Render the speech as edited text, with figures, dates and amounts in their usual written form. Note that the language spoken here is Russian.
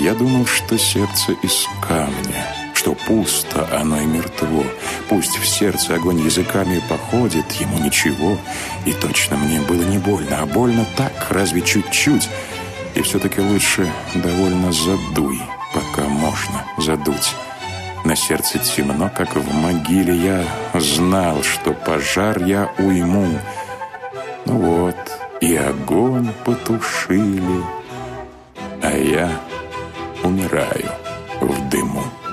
Я думал, что сердце из камня, что пусто оно и мертво. Пусть в сердце огонь языками походит, ему ничего. И точно мне было не больно, а больно так, разве чуть-чуть. И все-таки лучше довольно задуй, пока можно задуть. На сердце темно, как в могиле. Я знал, что пожар я уйму. Ну вот, и огонь потушили, а я умираю в дыму.